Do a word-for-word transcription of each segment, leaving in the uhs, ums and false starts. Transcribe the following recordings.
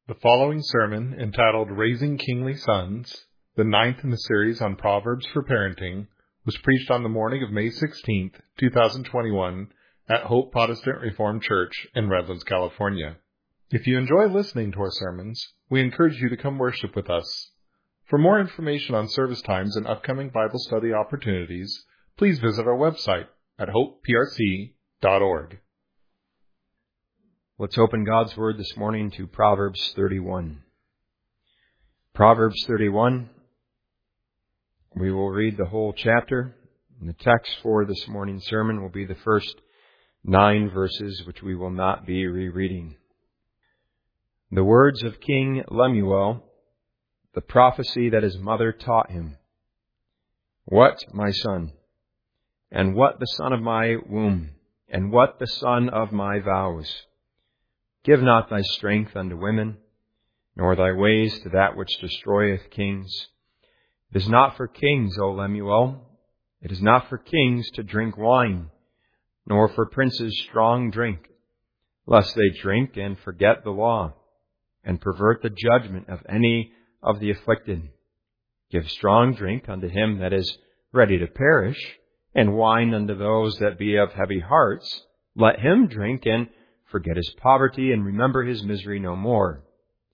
The following sermon, entitled Raising Kingly Sons, the ninth in the series on Proverbs for Parenting, was preached on the morning of May sixteenth, twenty twenty-one, at Hope Protestant Reformed Church in Redlands, California. If you enjoy listening to our sermons, we encourage you to come worship with us. For more information on service times and upcoming Bible study opportunities, please visit our website at hope p r c dot org. Let's open God's Word this morning to Proverbs thirty-one. Proverbs thirty-one, we will read the whole chapter. And the text for this morning's sermon will be the first nine verses, which we will not be rereading. The words of King Lemuel, the prophecy that his mother taught him. What, my son, and what the son of my womb, and what the son of my vows? Give not thy strength unto women, nor thy ways to that which destroyeth kings. It is not for kings, O Lemuel, it is not for kings to drink wine, nor for princes strong drink, lest they drink and forget the law, and pervert the judgment of any of the afflicted. Give strong drink unto him that is ready to perish, and wine unto those that be of heavy hearts. Let him drink and forget his poverty, and remember his misery no more.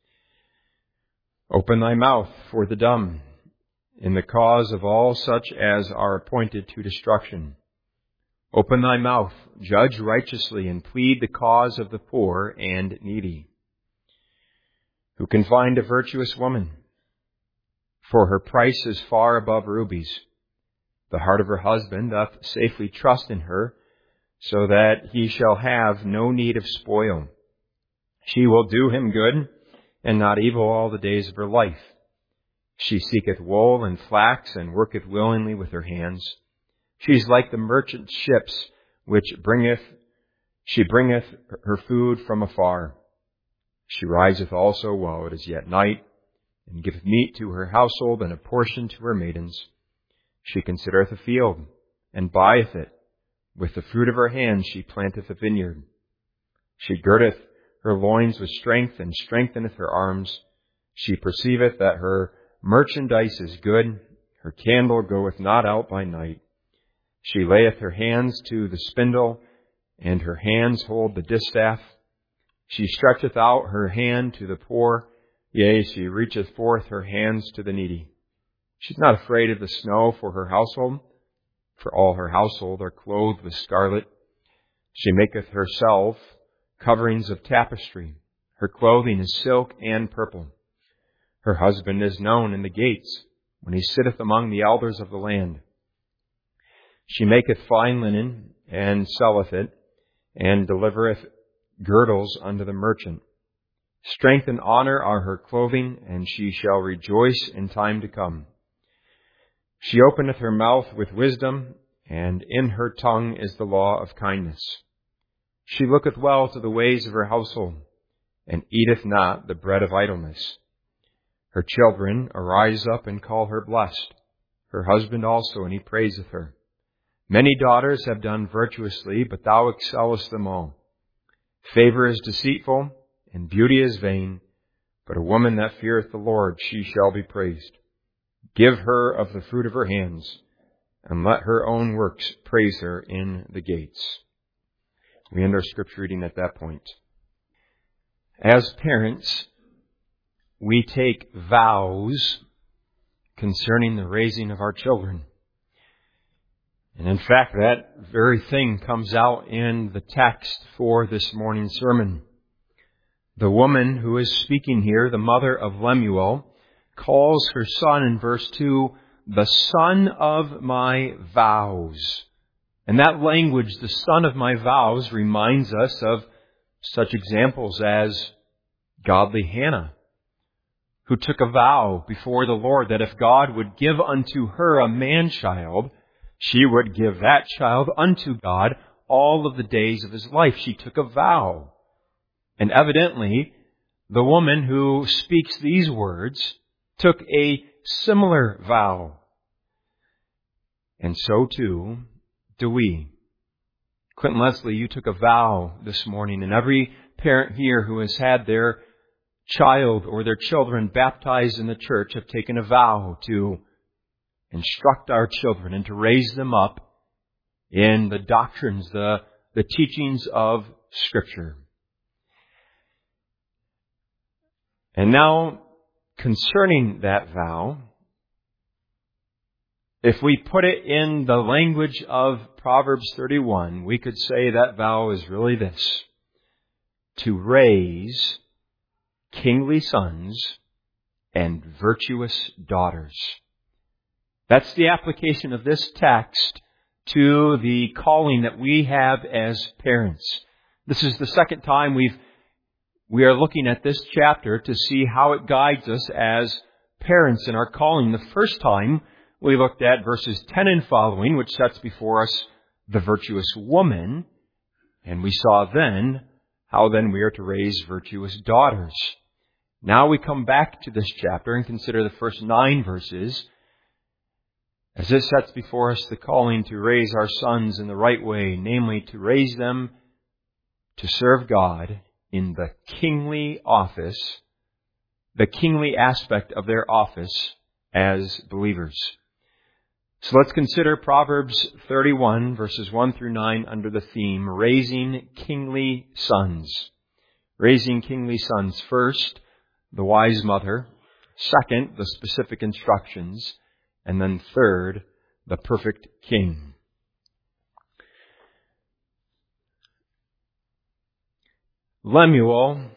Open thy mouth for the dumb, in the cause of all such as are appointed to destruction. Open thy mouth, judge righteously, and plead the cause of the poor and needy. Who can find a virtuous woman? For her price is far above rubies. The heart of her husband doth safely trust in her, so that he shall have no need of spoil. She will do him good, and not evil all the days of her life. She seeketh wool and flax, and worketh willingly with her hands. She is like the merchant ships, which bringeth, she bringeth her food from afar. She riseth also while it is yet night, and giveth meat to her household, and a portion to her maidens. She considereth a field, and buyeth it. With the fruit of her hands she planteth a vineyard. She girdeth her loins with strength, and strengtheneth her arms. She perceiveth that her merchandise is good. Her candle goeth not out by night. She layeth her hands to the spindle, and her hands hold the distaff. She stretcheth out her hand to the poor, yea, she reacheth forth her hands to the needy. She is not afraid of the snow for her household, for all her household are clothed with scarlet. She maketh herself coverings of tapestry. Her clothing is silk and purple. Her husband is known in the gates, when he sitteth among the elders of the land. She maketh fine linen, and selleth it, and delivereth girdles unto the merchant. Strength and honor are her clothing, and she shall rejoice in time to come. She openeth her mouth with wisdom, and in her tongue is the law of kindness. She looketh well to the ways of her household, and eateth not the bread of idleness. Her children arise up and call her blessed, her husband also, and he praiseth her. Many daughters have done virtuously, but thou excellest them all. Favor is deceitful, and beauty is vain, but a woman that feareth the Lord, she shall be praised. Give her of the fruit of her hands, and let her own works praise her in the gates. We end our scripture reading at that point. As parents, we take vows concerning the raising of our children. And in fact, that very thing comes out in the text for this morning's sermon. The woman who is speaking here, the mother of Lemuel, calls her son in verse two, the son of my vows. And that language, the son of my vows, reminds us of such examples as godly Hannah, who took a vow before the Lord that if God would give unto her a man-child, she would give that child unto God all of the days of his life. She took a vow. And evidently, the woman who speaks these words took a similar vow. And so too do we. Clinton Leslie, you took a vow this morning, and every parent here who has had their child or their children baptized in the church have taken a vow to instruct our children and to raise them up in the doctrines, the, the teachings of Scripture. And now, concerning that vow, if we put it in the language of Proverbs thirty-one, we could say that vow is really this: to raise kingly sons and virtuous daughters. That's the application of this text to the calling that we have as parents. This is the second time we've we are looking at this chapter to see how it guides us as parents in our calling. The first time we looked at verses ten and following, which sets before us the virtuous woman, and we saw then how then we are to raise virtuous daughters. Now we come back to this chapter and consider the first nine verses, as this sets before us the calling to raise our sons in the right way, namely to raise them to serve God in the kingly office, the kingly aspect of their office as believers. So let's consider Proverbs thirty-one, verses one through nine, under the theme, Raising Kingly Sons. Raising kingly sons. First, the wise mother. Second, the specific instructions. And then third, the perfect king. Lemuel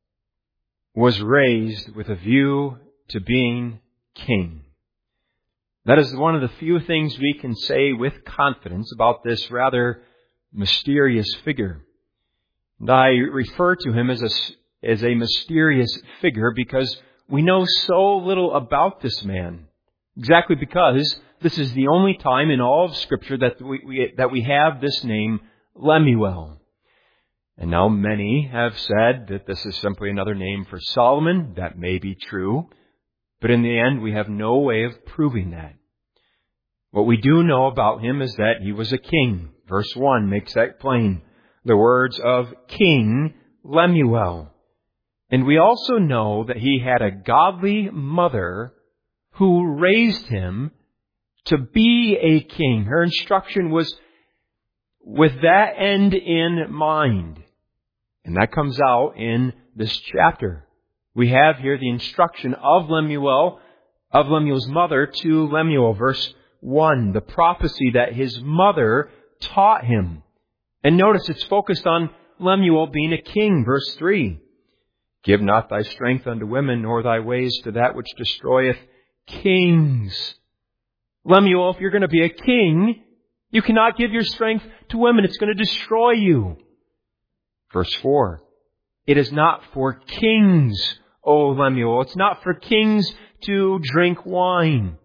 was raised with a view to being king. That is one of the few things we can say with confidence about this rather mysterious figure. And I refer to him as a, as a mysterious figure because we know so little about this man. Exactly because this is the only time in all of Scripture that we, we that we have this name, Lemuel. And now many have said that this is simply another name for Solomon. That may be true. But in the end, we have no way of proving that. What we do know about him is that he was a king. Verse one makes that plain. The words of King Lemuel. And we also know that he had a godly mother who raised him to be a king. Her instruction was with that end in mind. And that comes out in this chapter. We have here the instruction of Lemuel, of Lemuel's mother to Lemuel. Verse one, the prophecy that his mother taught him. And notice it's focused on Lemuel being a king. Verse three, give not thy strength unto women, nor thy ways to that which destroyeth kings. Lemuel, if you're going to be a king, you cannot give your strength to women. It's going to destroy you. Verse four, it is not for kings, O Lemuel. It's not for kings to drink wine.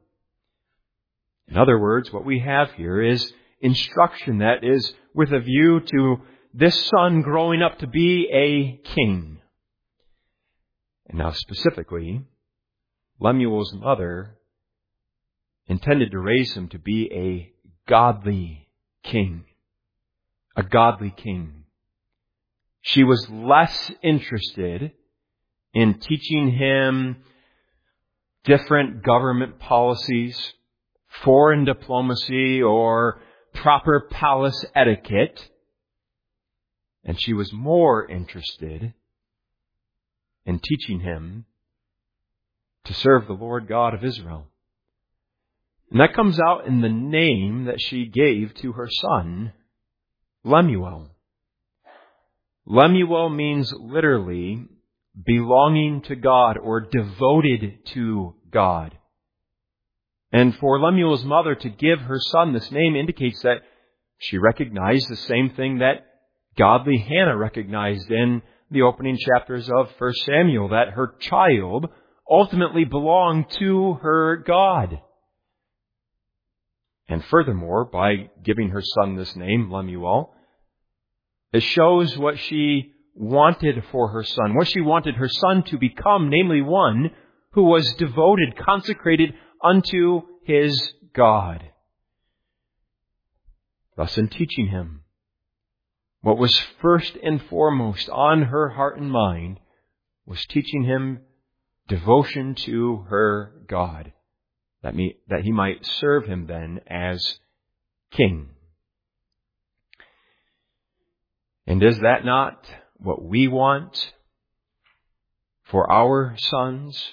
In other words, what we have here is instruction that is with a view to this son growing up to be a king. And now specifically, Lemuel's mother intended to raise him to be a godly king. A godly king. She was less interested in teaching him different government policies, foreign diplomacy, or proper palace etiquette. And she was more interested in teaching him to serve the Lord God of Israel. And that comes out in the name that she gave to her son, Lemuel. Lemuel means literally belonging to God or devoted to God. And for Lemuel's mother to give her son this name indicates that she recognized the same thing that godly Hannah recognized in the opening chapters of First Samuel, that her child ultimately belonged to her God. And furthermore, by giving her son this name, Lemuel, it shows what she wanted for her son, what she wanted her son to become, namely one who was devoted, consecrated unto his God. Thus, in teaching him, what was first and foremost on her heart and mind was teaching him devotion to her God, that, me, that he might serve him then as king. And is that not what we want for our sons?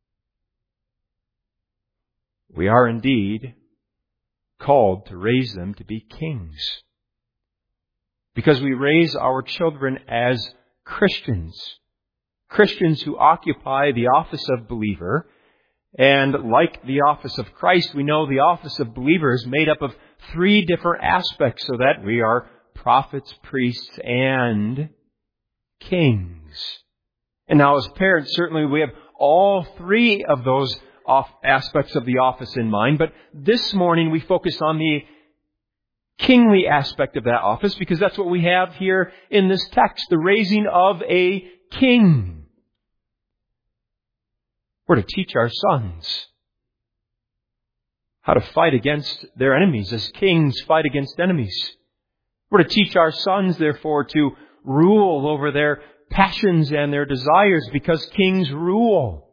We are indeed called to raise them to be kings, because we raise our children as Christians, Christians who occupy the office of believer. And like the office of Christ, we know the office of believer is made up of three different aspects, so that we are prophets, priests, and kings. And now as parents, certainly we have all three of those aspects of the office in mind, but this morning we focus on the kingly aspect of that office, because that's what we have here in this text, the raising of a king. We're to teach our sons how to fight against their enemies as kings fight against enemies. We're to teach our sons, therefore, to rule over their passions and their desires, because kings rule.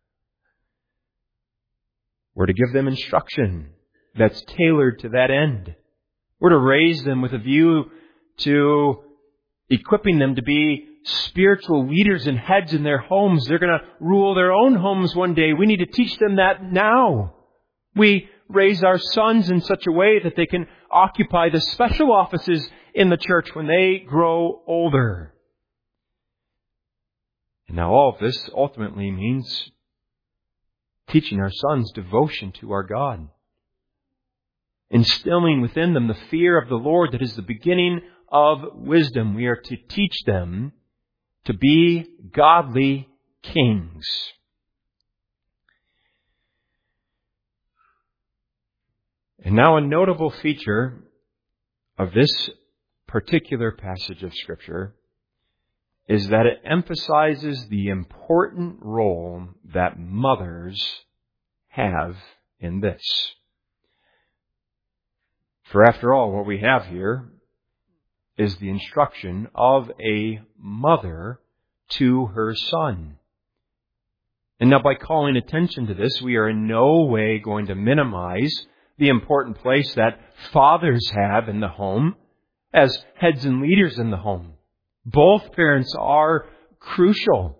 We're to give them instruction that's tailored to that end. We're to raise them with a view to equipping them to be spiritual leaders and heads in their homes. They're going to rule their own homes one day. We need to teach them that now. We raise our sons in such a way that they can occupy the special offices in the church when they grow older. And now all of this ultimately means teaching our sons devotion to our God, instilling within them the fear of the Lord that is the beginning of wisdom. We are to teach them to be godly kings. And now a notable feature of this particular passage of Scripture is that it emphasizes the important role that mothers have in this. For after all, what we have here is the instruction of a mother to her son. And now by calling attention to this, we are in no way going to minimize the important place that fathers have in the home as heads and leaders in the home. Both parents are crucial.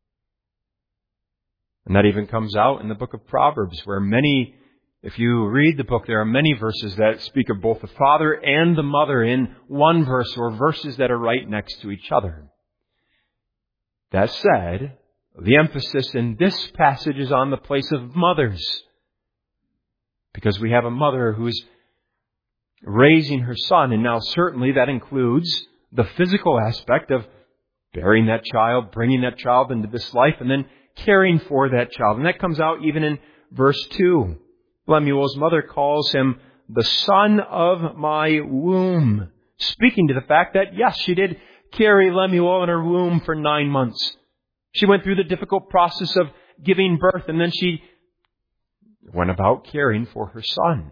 And that even comes out in the book of Proverbs, where many, if you read the book, there are many verses that speak of both the father and the mother in one verse, or verses that are right next to each other. That said, the emphasis in this passage is on the place of mothers, because we have a mother who is raising her son, and now certainly that includes the physical aspect of bearing that child, bringing that child into this life, and then caring for that child. And that comes out even in verse two. Lemuel's mother calls him the son of my womb, speaking to the fact that, yes, she did carry Lemuel in her womb for nine months. She went through the difficult process of giving birth, and then she went about caring for her son.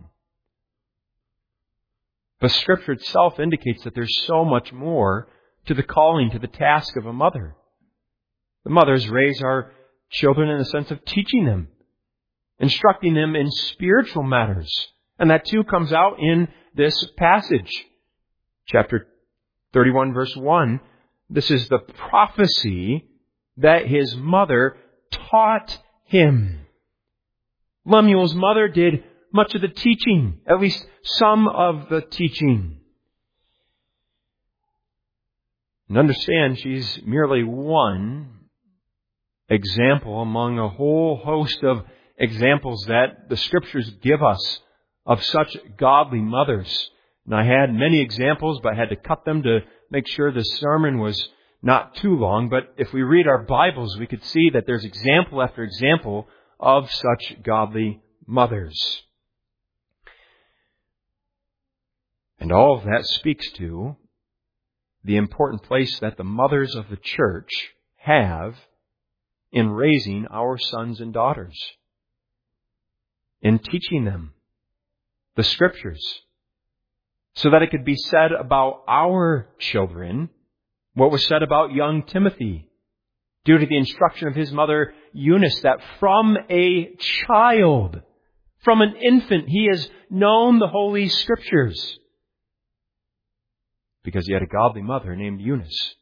But Scripture itself indicates that there's so much more to the calling, to the task of a mother. The mothers raise our children in the sense of teaching them, instructing them in spiritual matters. And that too comes out in this passage. Chapter thirty-one, verse one. This is the prophecy that his mother taught him. Lemuel's mother did much of the teaching, at least some of the teaching. And understand, she's merely one example among a whole host of examples that the Scriptures give us of such godly mothers. And I had many examples, but I had to cut them to make sure the sermon was not too long. But if we read our Bibles, we could see that there's example after example of such godly mothers. And all of that speaks to the important place that the mothers of the church have in raising our sons and daughters, in teaching them the Scriptures, so that it could be said about our children what was said about young Timothy. due to the instruction of his mother Eunice, that from a child, from an infant, he has known the Holy Scriptures. Because he had a godly mother named Eunice.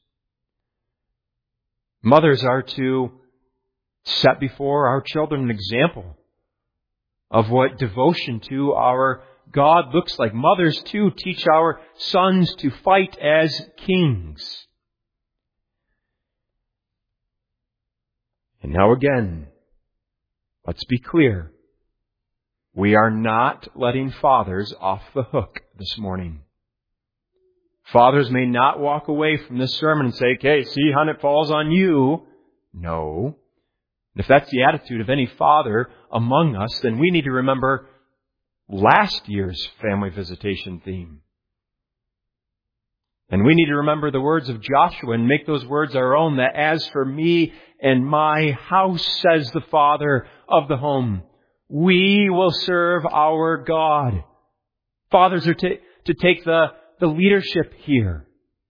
Mothers are to set before our children an example of what devotion to our God looks like. Mothers, too, teach our sons to fight as kings. And now again, let's be clear. We are not letting fathers off the hook this morning. Fathers may not walk away from this sermon and say, okay, see, hon, it falls on you. No. If that's the attitude of any father among us, then we need to remember last year's family visitation theme. And we need to remember the words of Joshua and make those words our own, that as for me and my house, says the father of the home, we will serve our God. Fathers are to, to take the, the leadership here.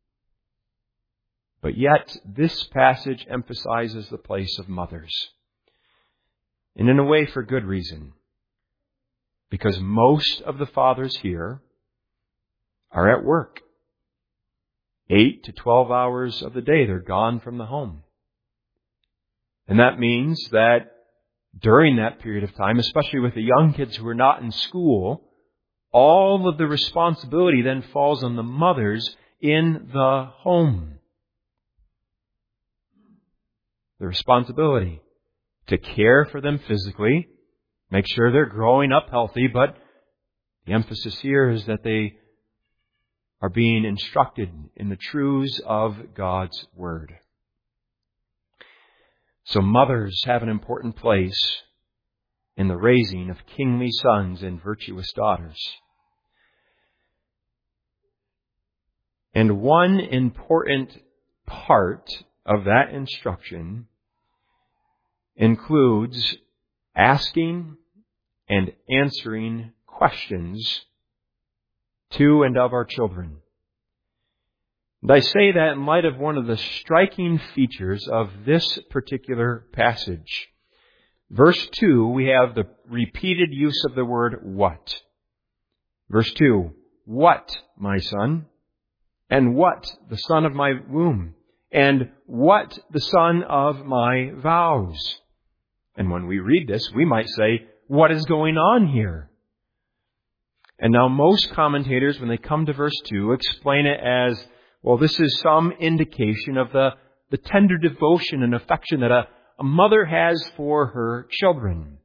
But yet, this passage emphasizes the place of mothers. And in a way, for good reason. Because most of the fathers here are at work. Eight to twelve hours of the day, they're gone from the home. And that means that during that period of time, especially with the young kids who are not in school, all of the responsibility then falls on the mothers in the home. The responsibility to care for them physically, make sure they're growing up healthy, but the emphasis here is that they are being instructed in the truths of God's Word. So mothers have an important place in the raising of kingly sons and virtuous daughters. And one important part of that instruction includes asking and answering questions to and of our children. And I say that in light of one of the striking features of this particular passage. Verse two, we have the repeated use of the word what. Verse two, what, my son? And what, the son of my womb? And what, the son of my vows? And when we read this, we might say, what is going on here? And now most commentators, when they come to verse two, explain it as, well, this is some indication of the, the tender devotion and affection that a, a mother has for her children.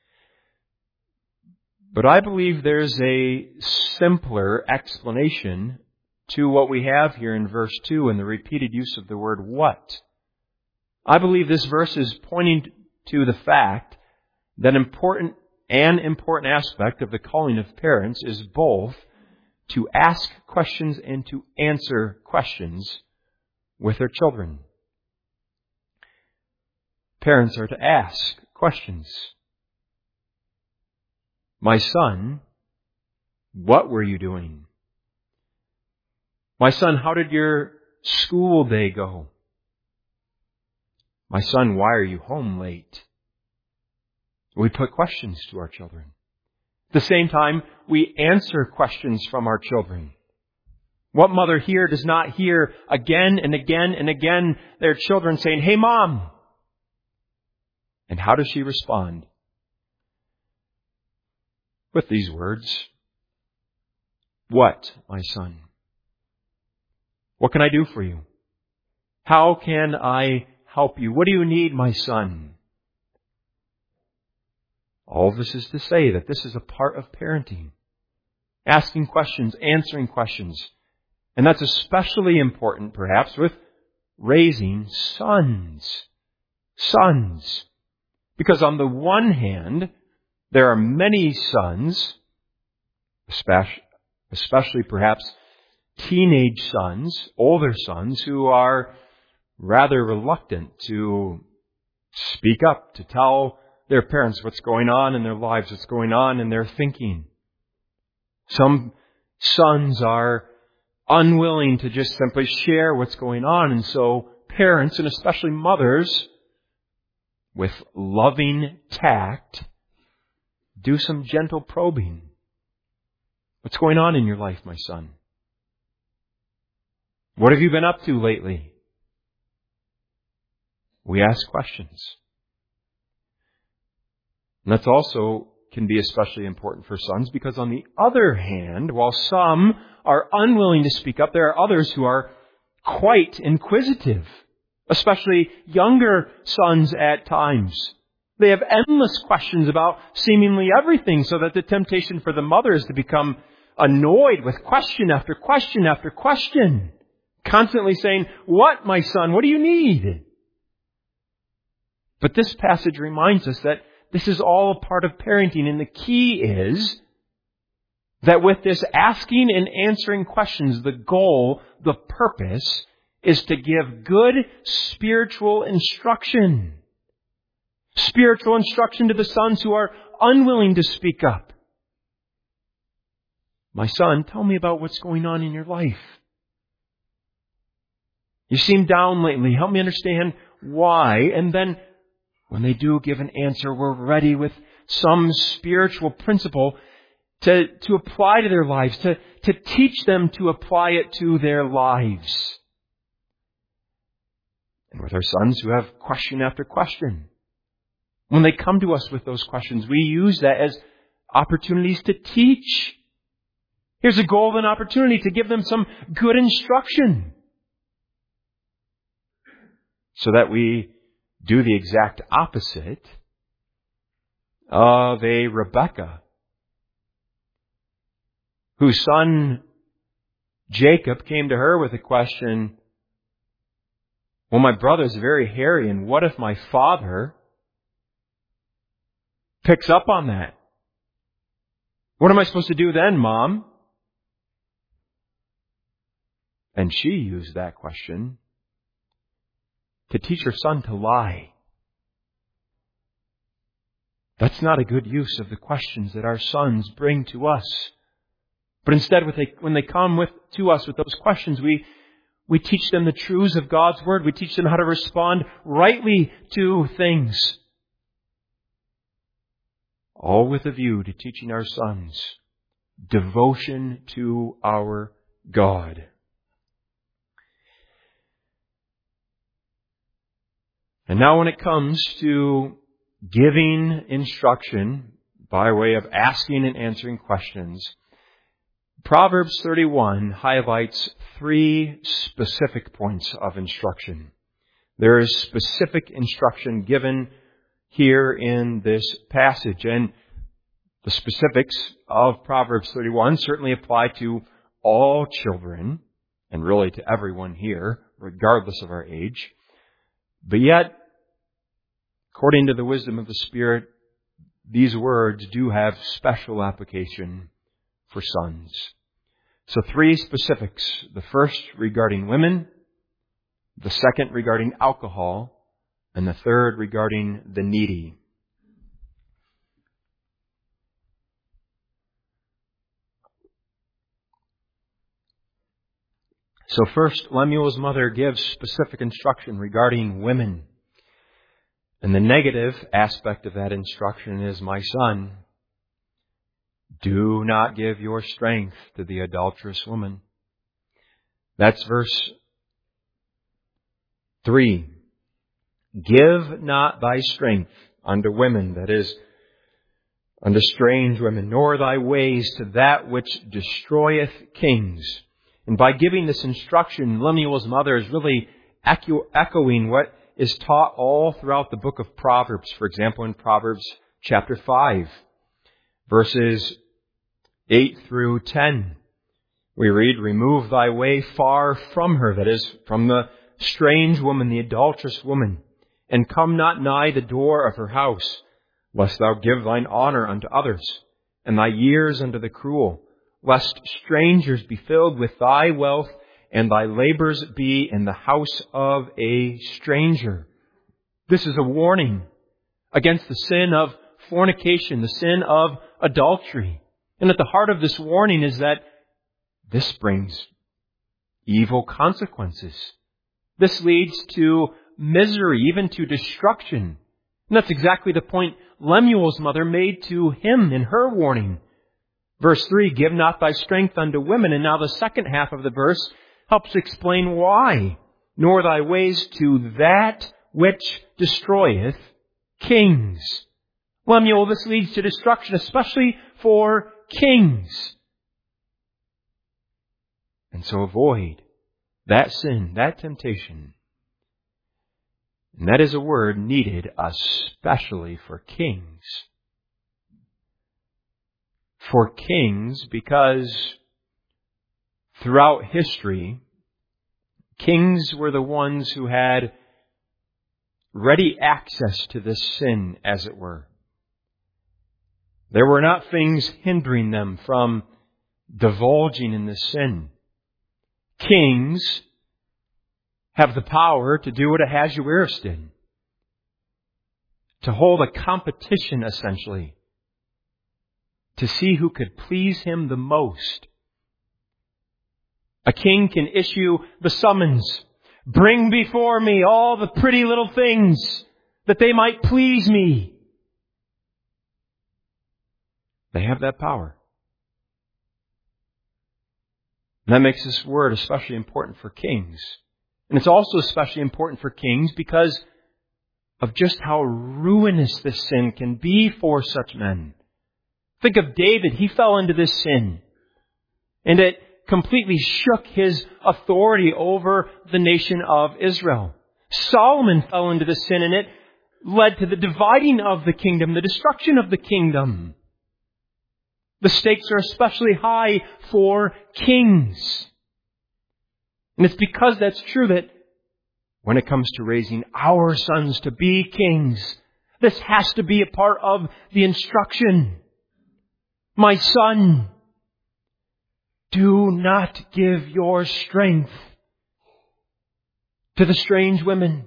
But I believe there's a simpler explanation to what we have here in verse two and the repeated use of the word what. I believe this verse is pointing to the fact that important an important aspect of the calling of parents is both to ask questions and to answer questions with their children. Parents are to ask questions. My son, what were you doing? My son, how did your school day go? My son, why are you home late? We put questions to our children. At the same time, we answer questions from our children. What mother here does not hear again and again and again their children saying, hey, Mom? And how does she respond? With these words, what, my son? What can I do for you? How can I help you? What do you need, my son? All of this is to say that this is a part of parenting. Asking questions, answering questions. And that's especially important, perhaps, with raising sons. Sons. Because on the one hand, there are many sons, especially, especially perhaps teenage sons, older sons, who are rather reluctant to speak up, to tell their parents what's going on in their lives, what's going on in their thinking. Some sons are unwilling to just simply share what's going on, and so parents, and especially mothers, with loving tact, do some gentle probing. What's going on in your life, my son? What have you been up to lately? We ask questions. And that's also can be especially important for sons because on the other hand, while some are unwilling to speak up, there are others who are quite inquisitive, especially younger sons at times. They have endless questions about seemingly everything, so that the temptation for the mother is to become annoyed with question after question after question, constantly saying, "What, my son? What do you need?" But this passage reminds us that this is all a part of parenting, and the key is that with this asking and answering questions, the goal, the purpose, is to give good spiritual instruction. Spiritual instruction to the sons who are unwilling to speak up. "My son, tell me about what's going on in your life. You seem down lately. Help me understand why." And then when they do give an answer, we're ready with some spiritual principle to, to apply to their lives, to, to teach them to apply it to their lives. And with our sons who have question after question, when they come to us with those questions, we use that as opportunities to teach. Here's a golden opportunity to give them some good instruction, so that we do the exact opposite of a Rebekah, whose son Jacob came to her with a question, "Well, my brother's very hairy, and what if my father picks up on that? What am I supposed to do then, Mom?" And she used that question to teach her son to lie. That's not a good use of the questions that our sons bring to us. But instead, when they, when they come with, to us with those questions, we, we teach them the truths of God's Word. We teach them how to respond rightly to things. All with a view to teaching our sons devotion to our God. And now when it comes to giving instruction by way of asking and answering questions, Proverbs thirty-one highlights three specific points of instruction. There is specific instruction given here in this passage, and the specifics of Proverbs thirty-one certainly apply to all children, and really to everyone here, regardless of our age. But yet, according to the wisdom of the Spirit, these words do have special application for sons. So three specifics. The first regarding women, the second regarding alcohol, and the third regarding the needy. So first, Lemuel's mother gives specific instruction regarding women. And the negative aspect of that instruction is, "My son, do not give your strength to the adulterous woman." That's verse three. "Give not thy strength unto women," that is, unto strange women, "nor thy ways to that which destroyeth kings." And by giving this instruction, Lemuel's mother is really echo- echoing what is taught all throughout the book of Proverbs. For example, in Proverbs chapter five, verses eight through ten, we read, "Remove thy way far from her," that is, from the strange woman, the adulterous woman, "and come not nigh the door of her house, lest thou give thine honor unto others, and thy years unto the cruel, lest strangers be filled with thy wealth, and thy labors be in the house of a stranger." This is a warning against the sin of fornication, the sin of adultery. And at the heart of this warning is that this brings evil consequences. This leads to misery, even to destruction. And that's exactly the point Lemuel's mother made to him in her warning. Verse three, give not thy strength unto women. And now the second half of the verse helps explain why. Nor thy ways to that which destroyeth kings. Lemuel, this leads to destruction, especially for kings. And so avoid that sin, that temptation. And that is a word needed especially for kings. For kings, because throughout history, kings were the ones who had ready access to this sin, as it were. There were not things hindering them from divulging in this sin. Kings have the power to do what Ahasuerus did. To hold a competition, essentially. To see who could please him the most. A king can issue the summons. Bring before me all the pretty little things that they might please me. They have that power. And that makes this word especially important for kings. And it's also especially important for kings because of just how ruinous this sin can be for such men. Think of David. He fell into this sin. And it completely shook his authority over the nation of Israel. Solomon fell into this sin, and it led to the dividing of the kingdom, the destruction of the kingdom. The stakes are especially high for kings. And it's because that's true that when it comes to raising our sons to be kings, this has to be a part of the instruction. My son, do not give your strength to the strange women.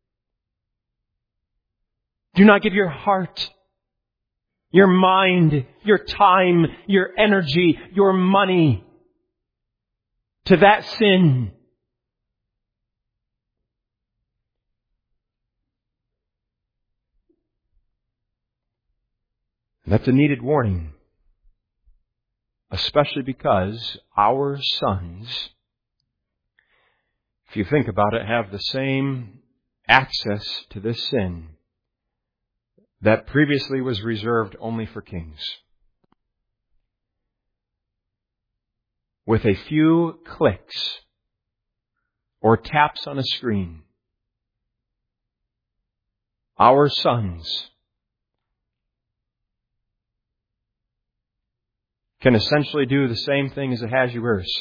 Do not give your heart, your mind, your time, your energy, your money to that sin. That's a needed warning. Especially because our sons, if you think about it, have the same access to this sin that previously was reserved only for kings. With a few clicks or taps on a screen, our sons can essentially do the same thing as Ahasuerus.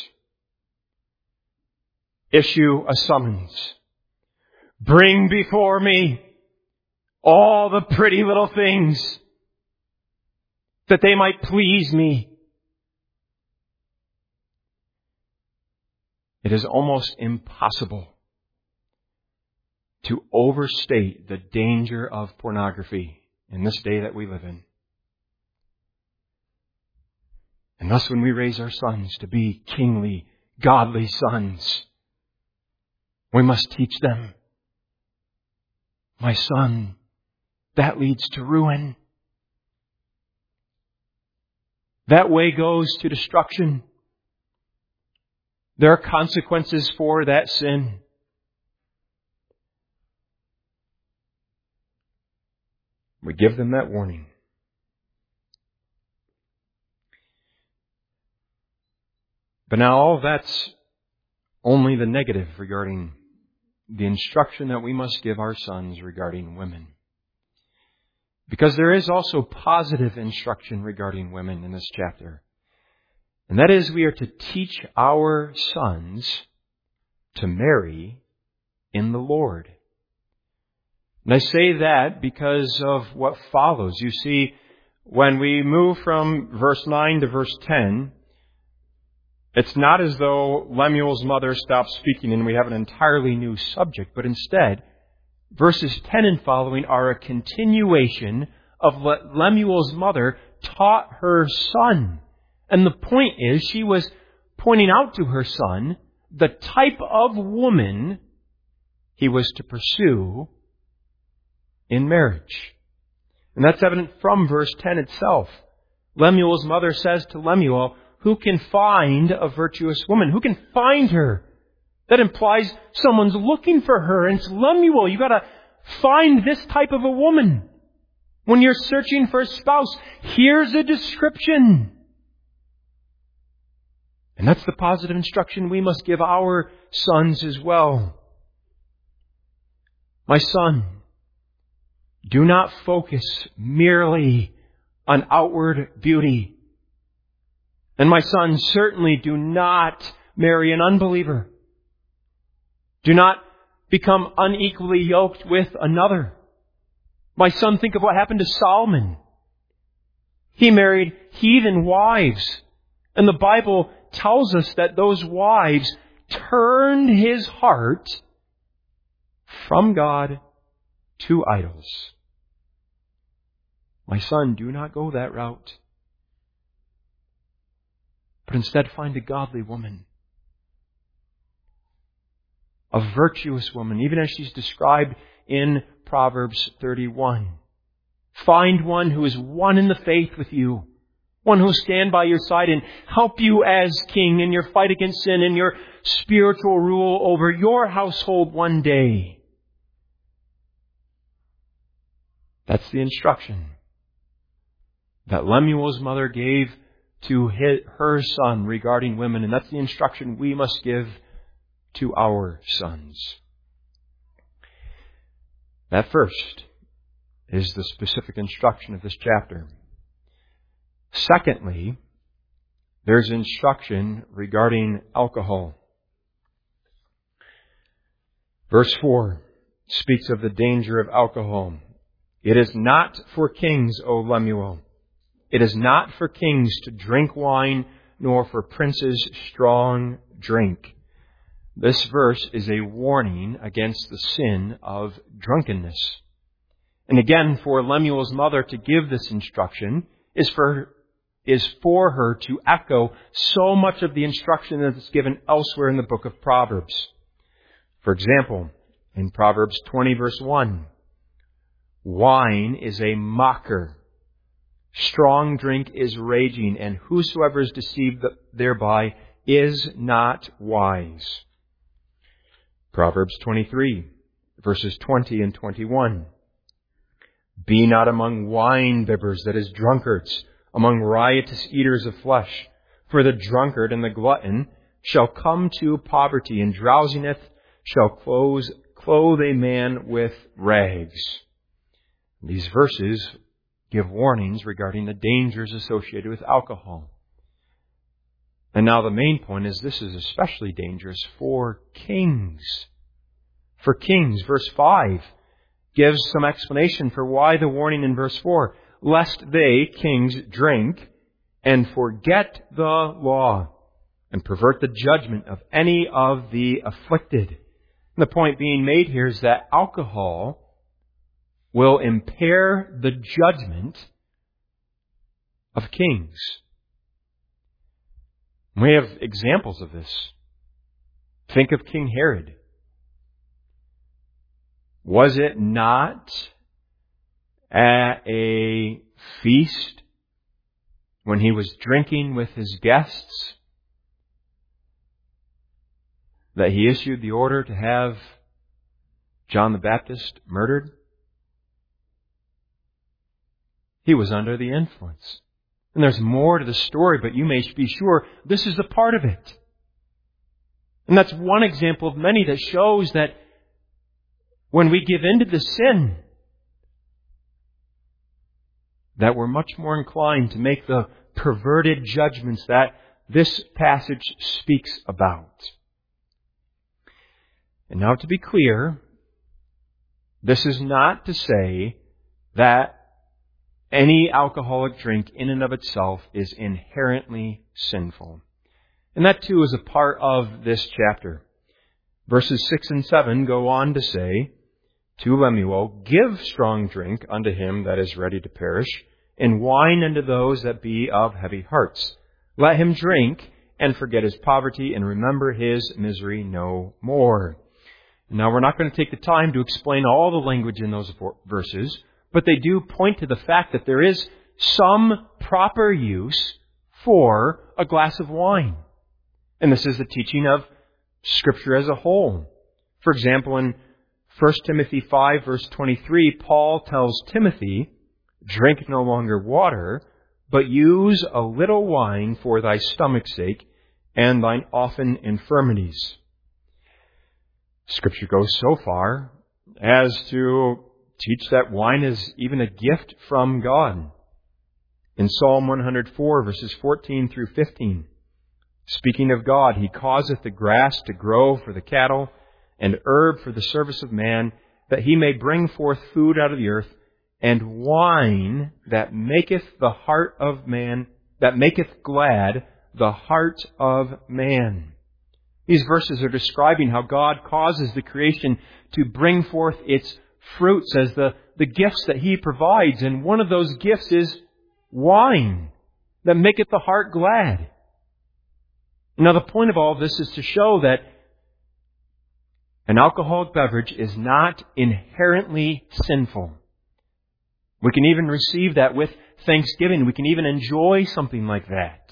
Issue a summons. Bring before me all the pretty little things that they might please me. It is almost impossible to overstate the danger of pornography in this day that we live in. And thus when we raise our sons to be kingly, godly sons, we must teach them, my son, that leads to ruin. That way goes to destruction. There are consequences for that sin. We give them that warning. But now all that's only the negative regarding the instruction that we must give our sons regarding women. Because there is also positive instruction regarding women in this chapter. And that is, we are to teach our sons to marry in the Lord. And I say that because of what follows. You see, when we move from verse nine to verse ten, it's not as though Lemuel's mother stopped speaking and we have an entirely new subject, but instead, verses ten and following are a continuation of what Lemuel's mother taught her son. And the point is, she was pointing out to her son the type of woman he was to pursue in marriage. And that's evident from verse ten itself. Lemuel's mother says to Lemuel, "Who can find a virtuous woman? Who can find her?" That implies someone's looking for her. And it's Lemuel. You've got to find this type of a woman. When you're searching for a spouse, here's a description. And that's the positive instruction we must give our sons as well. My son, do not focus merely on outward beauty. And my son, certainly do not marry an unbeliever. Do not become unequally yoked with another. My son, think of what happened to Solomon. He married heathen wives. And the Bible tells us that those wives turned his heart from God to idols. My son, do not go that route. But instead find a godly woman. A virtuous woman, even as she's described in Proverbs thirty-one. Find one who is one in the faith with you. One who will stand by your side and help you as king in your fight against sin, in your spiritual rule over your household one day. That's the instruction that Lemuel's mother gave to his, her son regarding women. And that's the instruction we must give to our sons. That first is the specific instruction of this chapter. Secondly, there's instruction regarding alcohol. Verse four speaks of the danger of alcohol. It is not for kings, O Lemuel. It is not for kings to drink wine, nor for princes strong drink. This verse is a warning against the sin of drunkenness. And again, for Lemuel's mother to give this instruction is for, is for her to echo so much of the instruction that is given elsewhere in the book of Proverbs. For example, in Proverbs twenty verse one, wine is a mocker. Strong drink is raging, and whosoever is deceived thereby is not wise. Proverbs twenty-three, verses twenty and twenty-one. Be not among wine bibbers, that is, drunkards, among riotous eaters of flesh. For the drunkard and the glutton shall come to poverty, and drowsiness shall close, clothe a man with rags. These verses give warnings regarding the dangers associated with alcohol. And now the main point is this is especially dangerous for kings. For kings, verse five gives some explanation for why the warning in verse four. Lest they, kings, drink and forget the law and pervert the judgment of any of the afflicted. And the point being made here is that alcohol will impair the judgment of kings. We have examples of this. Think of King Herod. Was it not at a feast when he was drinking with his guests that he issued the order to have John the Baptist murdered? He was under the influence. And there's more to the story, but you may be sure this is a part of it. And that's one example of many that shows that when we give in to the sin, that we're much more inclined to make the perverted judgments that this passage speaks about. And now to be clear, this is not to say that any alcoholic drink in and of itself is inherently sinful. And that too is a part of this chapter. Verses six and seven go on to say, to Lemuel, give strong drink unto him that is ready to perish, and wine unto those that be of heavy hearts. Let him drink and forget his poverty and remember his misery no more. Now, we're not going to take the time to explain all the language in those verses, but they do point to the fact that there is some proper use for a glass of wine. And this is the teaching of Scripture as a whole. For example, in First Timothy five, verse twenty-three, Paul tells Timothy, "Drink no longer water, but use a little wine for thy stomach's sake and thine often infirmities." Scripture goes so far as to teach that wine is even a gift from God. In Psalm one hundred four, verses fourteen through fifteen, speaking of God, He causeth the grass to grow for the cattle, and herb for the service of man, that he may bring forth food out of the earth, and wine that maketh the heart of man, that maketh glad the heart of man. These verses are describing how God causes the creation to bring forth its fruits as the, the gifts that He provides. And one of those gifts is wine that maketh the heart glad. Now, the point of all of this is to show that an alcoholic beverage is not inherently sinful. We can even receive that with thanksgiving. We can even enjoy something like that.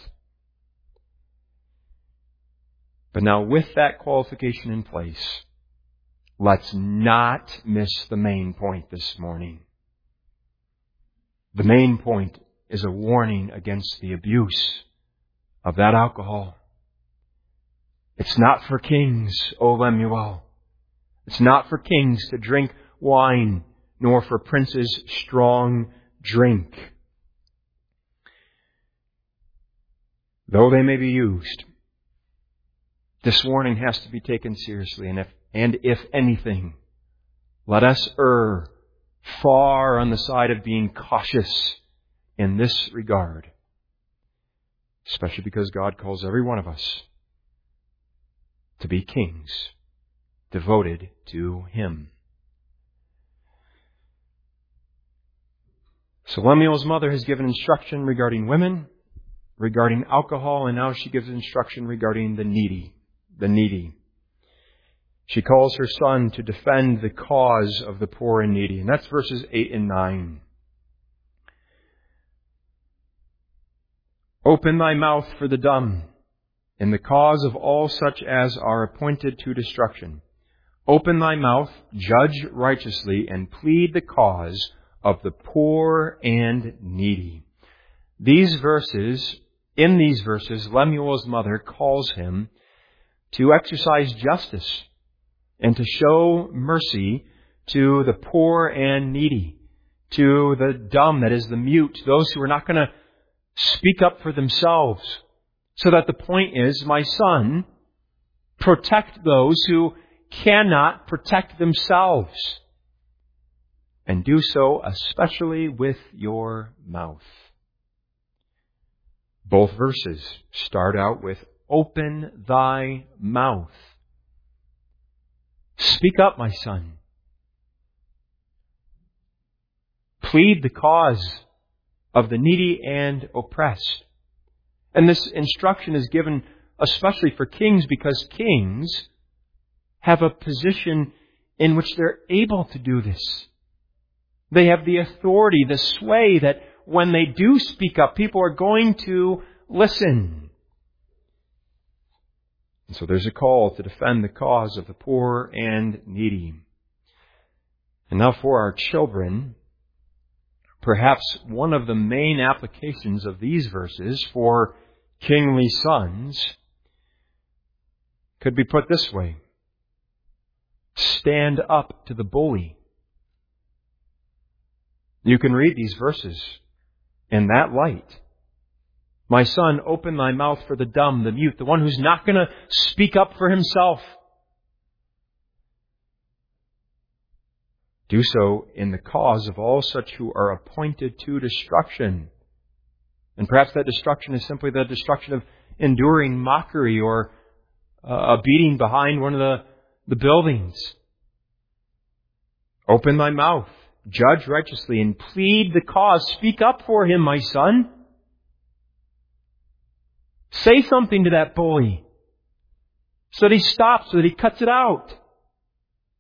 But now, with that qualification in place, let's not miss the main point this morning. The main point is a warning against the abuse of that alcohol. It's not for kings, O Lemuel. It's not for kings to drink wine, nor for princes strong drink. Though they may be used, this warning has to be taken seriously. And if, and if anything, let us err far on the side of being cautious in this regard. Especially because God calls every one of us to be kings, devoted to Him. So Lemuel's mother has given instruction regarding women, regarding alcohol, and now she gives instruction regarding the needy. The needy. She calls her son to defend the cause of the poor and needy. And that's verses eight and nine. Open thy mouth for the dumb, in the cause of all such as are appointed to destruction. Open thy mouth, judge righteously, and plead the cause of the poor and needy. These verses, in these verses, Lemuel's mother calls him to exercise justice and to show mercy to the poor and needy, to the dumb, that is the mute, those who are not going to speak up for themselves. So that the point is, my son, protect those who cannot protect themselves. And do so especially with your mouth. Both verses start out with, open thy mouth. Speak up, my son. Plead the cause of the needy and oppressed. And this instruction is given especially for kings, because kings have a position in which they're able to do this. They have the authority, the sway, that when they do speak up, people are going to listen. And so there's a call to defend the cause of the poor and needy. And now for our children, perhaps one of the main applications of these verses for kingly sons could be put this way. Stand up to the bully. You can read these verses in that light. My son, open thy mouth for the dumb, the mute, the one who's not going to speak up for himself. Do so in the cause of all such who are appointed to destruction. And perhaps that destruction is simply the destruction of enduring mockery or uh, a beating behind one of the, the buildings. Open thy mouth, judge righteously, and plead the cause. Speak up for him, my son. Say something to that bully so that he stops, so that he cuts it out.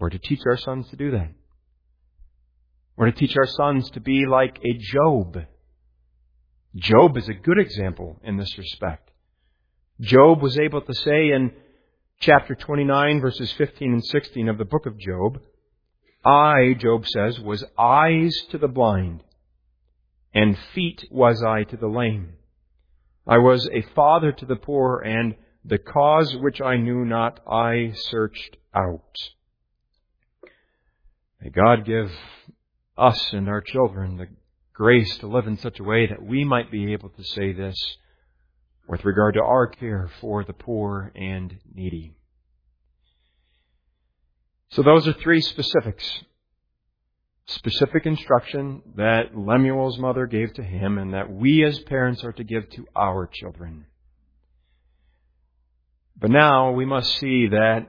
We're to teach our sons to do that. We're to teach our sons to be like a Job. Job is a good example in this respect. Job was able to say in chapter twenty-nine, verses fifteen and sixteen of the book of Job, I, Job says, was eyes to the blind, and feet was I to the lame. I was a father to the poor, and the cause which I knew not I searched out. May God give us and our children the grace to live in such a way that we might be able to say this with regard to our care for the poor and needy. So those are three specifics. Specific instruction that Lemuel's mother gave to him and that we as parents are to give to our children. But now we must see that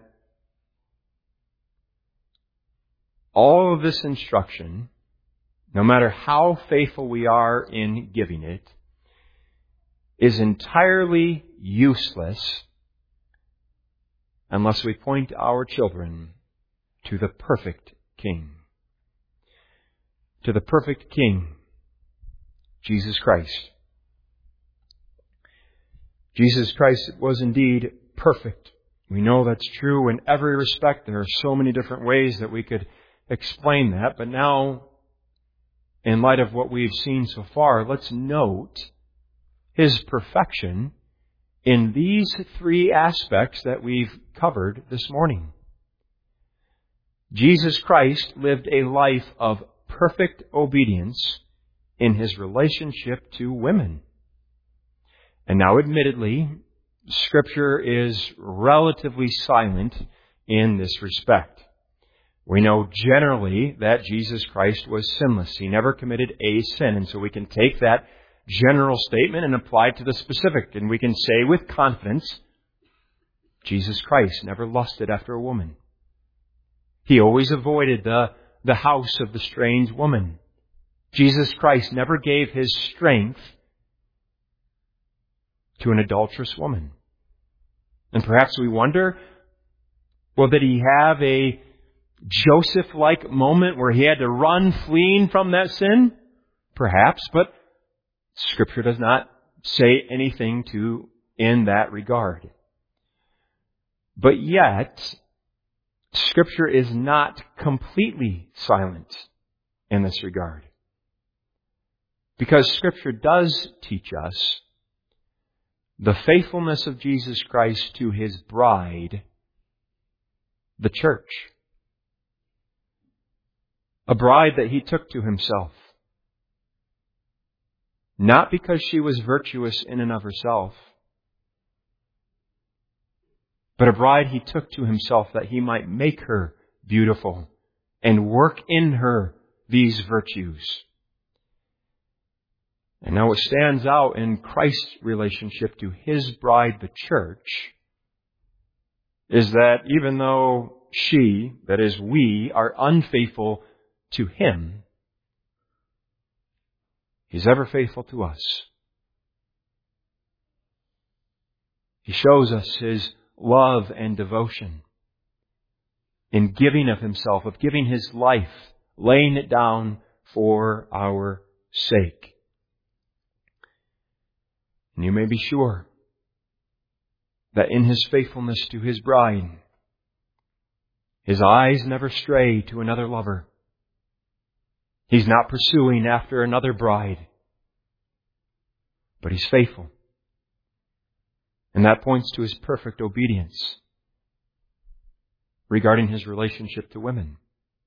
all of this instruction, no matter how faithful we are in giving it, is entirely useless unless we point our children to the perfect King. To the perfect King, Jesus Christ. Jesus Christ was indeed perfect. We know that's true in every respect. There are so many different ways that we could explain that. But now, in light of what we've seen so far, let's note His perfection in these three aspects that we've covered this morning. Jesus Christ lived a life of perfect obedience in His relationship to women. And now, admittedly, Scripture is relatively silent in this respect. We know generally that Jesus Christ was sinless. He never committed a sin. And so we can take that general statement and apply it to the specific. And we can say with confidence, Jesus Christ never lusted after a woman. He always avoided the, the house of the strange woman. Jesus Christ never gave His strength to an adulterous woman. And perhaps we wonder, well, did He have a Joseph-like moment where He had to run fleeing from that sin? Perhaps, but Scripture does not say anything to in that regard. But yet, Scripture is not completely silent in this regard. Because Scripture does teach us the faithfulness of Jesus Christ to His bride, the church. A bride that He took to Himself. Not because she was virtuous in and of herself, but a bride He took to Himself that He might make her beautiful and work in her these virtues. And now what stands out in Christ's relationship to His bride, the church, is that even though she, that is we, are unfaithful to Him, He's ever faithful to us. He shows us His love and devotion in giving of Himself, of giving His life, laying it down for our sake. And you may be sure that in His faithfulness to His bride, His eyes never stray to another lover. He's not pursuing after another bride, but He's faithful. And that points to His perfect obedience regarding His relationship to women.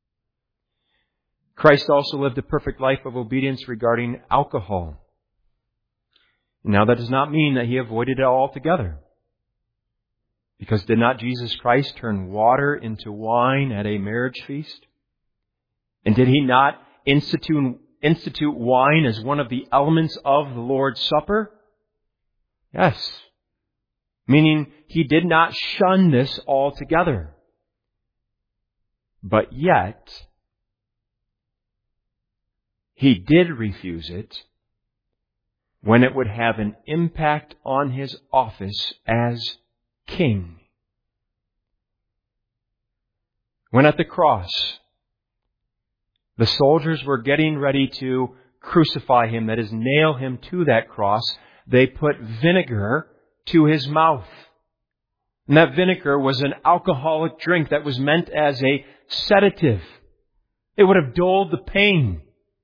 Christ also lived a perfect life of obedience regarding alcohol. Now, that does not mean that He avoided it altogether. Because did not Jesus Christ turn water into wine at a marriage feast? And did He not institute, institute wine as one of the elements of the Lord's Supper? Yes. Meaning He did not shun this altogether. But yet, He did refuse it when it would have an impact on His office as King. when at the cross, the soldiers were getting ready to crucify him, that is, nail him to that cross, they put vinegar to his mouth. And that vinegar was an alcoholic drink that was meant as a sedative. It would have dulled the pain.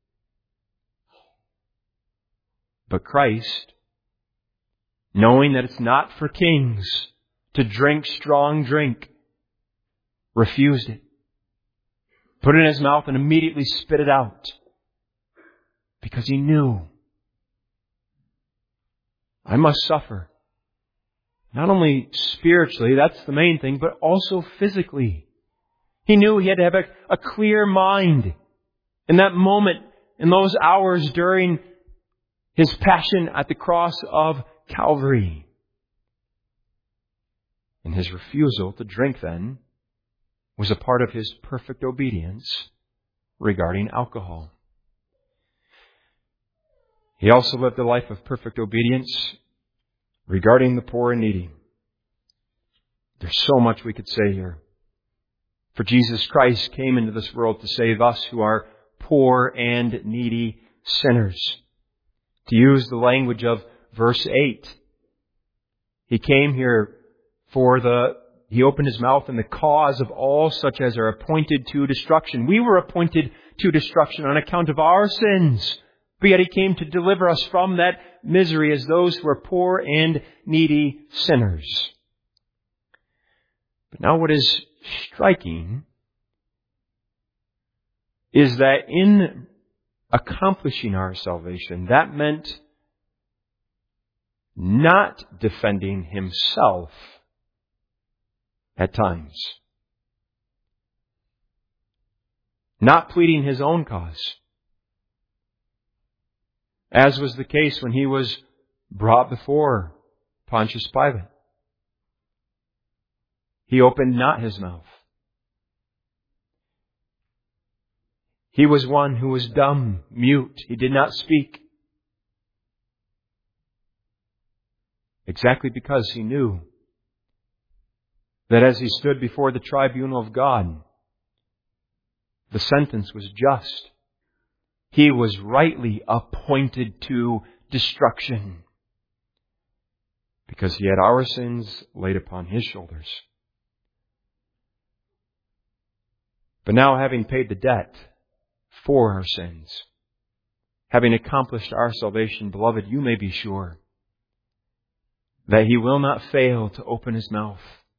But Christ, knowing that it's not for kings to drink strong drink, refused it. Put it in his mouth and immediately spit it out. Because he knew, I must suffer. Not only spiritually, that's the main thing, but also physically. He knew he had to have a, a clear mind. In that moment, in those hours during his passion at the cross of Calvary. And his refusal to drink then was a part of his perfect obedience regarding alcohol. He also lived a life of perfect obedience regarding the poor and needy. There's so much we could say here. For Jesus Christ came into this world to save us who are poor and needy sinners. To use the language of verse eight, He came here for the, He opened His mouth in the cause of all such as are appointed to destruction. We were appointed to destruction on account of our sins. But yet He came to deliver us from that misery as those who are poor and needy sinners. But now what is striking is that in accomplishing our salvation, that meant not defending Himself at times. Not pleading His own cause. As was the case when He was brought before Pontius Pilate. He opened not His mouth. He was one who was dumb, mute. He did not speak. Exactly because He knew that as He stood before the tribunal of God, the sentence was just. He was rightly appointed to destruction because He had our sins laid upon His shoulders. But now, having paid the debt for our sins, having accomplished our salvation, beloved, you may be sure that He will not fail to open His mouth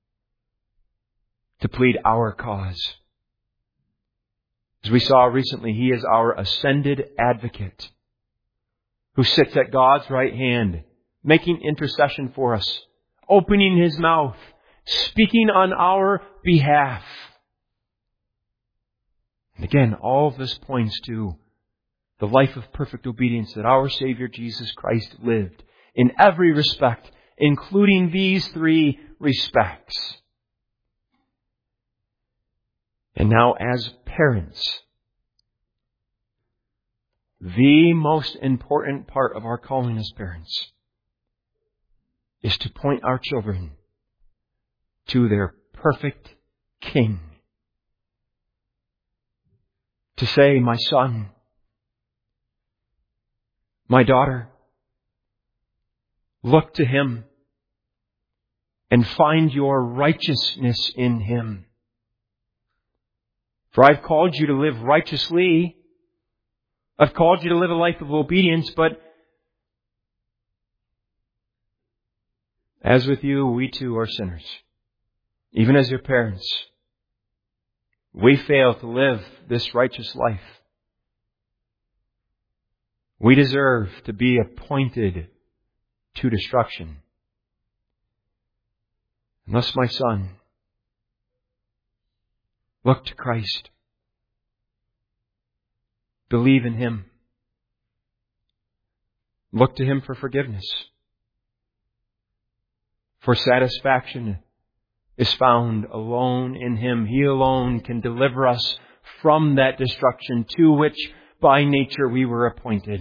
to plead our cause. As we saw recently, He is our ascended advocate who sits at God's right hand, making intercession for us, opening His mouth, speaking on our behalf. And again, all of this points to the life of perfect obedience that our Savior Jesus Christ lived in every respect, including these three respects. And now, as parents, the most important part of our calling as parents is to point our children to their perfect King. To say, my son, my daughter, look to Him and find your righteousness in Him. For I've called you to live righteously. I've called you to live a life of obedience, but as with you, we too are sinners. Even as your parents, we fail to live this righteous life. We deserve to be appointed to destruction. And thus, my son, look to Christ. Believe in Him. Look to Him for forgiveness. For satisfaction is found alone in Him. He alone can deliver us from that destruction to which by nature we were appointed.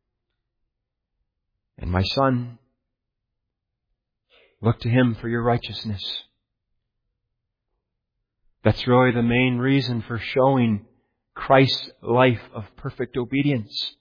And my son, look to Him for your righteousness. That's really the main reason for showing Christ's life of perfect obedience.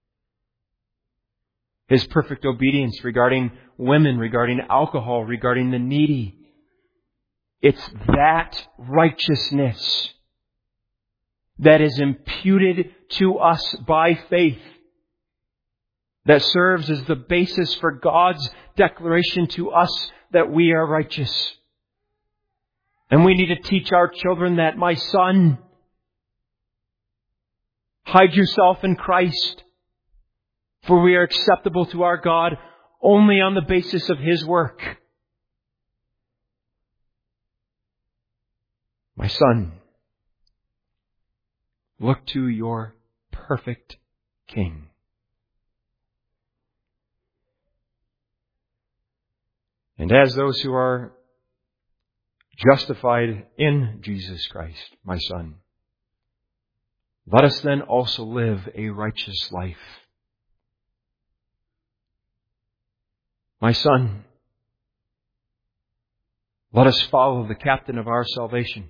His perfect obedience regarding women, regarding alcohol, regarding the needy. It's that righteousness that is imputed to us by faith that serves as the basis for God's declaration to us that we are righteous. And we need to teach our children that, my son, hide yourself in Christ, for we are acceptable to our God only on the basis of His work. My son, look to your perfect King. And as those who are justified in Jesus Christ, my son, let us then also live a righteous life. My son, let us follow the captain of our salvation.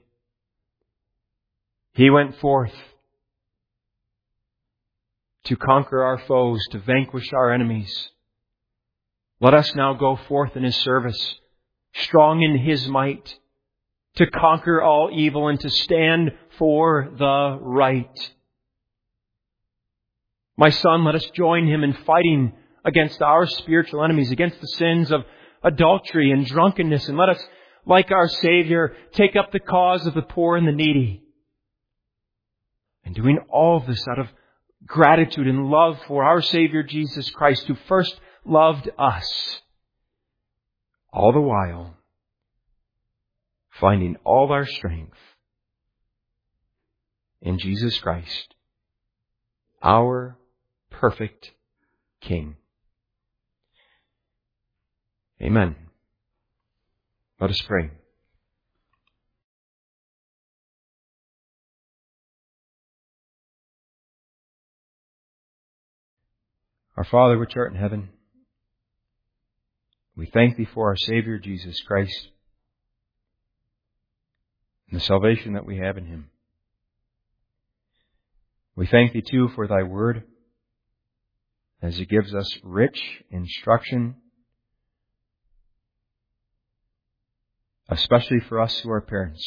He went forth to conquer our foes, to vanquish our enemies. Let us now go forth in His service, strong in His might, to conquer all evil and to stand for the right. My son, let us join Him in fighting against our spiritual enemies, against the sins of adultery and drunkenness, and let us, like our Savior, take up the cause of the poor and the needy. And doing all of this out of gratitude and love for our Savior Jesus Christ, who first loved us, all the while finding all our strength in Jesus Christ, our perfect King. Amen. Let us pray. Our Father which art in heaven, we thank Thee for our Savior Jesus Christ and the salvation that we have in Him. We thank Thee too for Thy Word, as it gives us rich instruction, especially for us who are parents,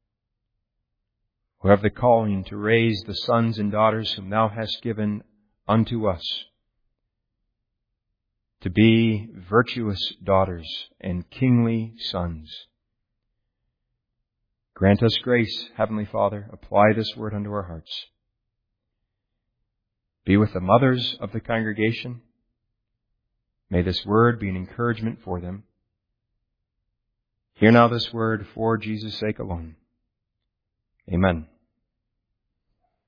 who have the calling to raise the sons and daughters whom Thou hast given unto us, to be virtuous daughters and kingly sons. Grant us grace, Heavenly Father. Apply this word unto our hearts. Be with the mothers of the congregation. May this word be an encouragement for them. Hear now this word for Jesus' sake alone. Amen.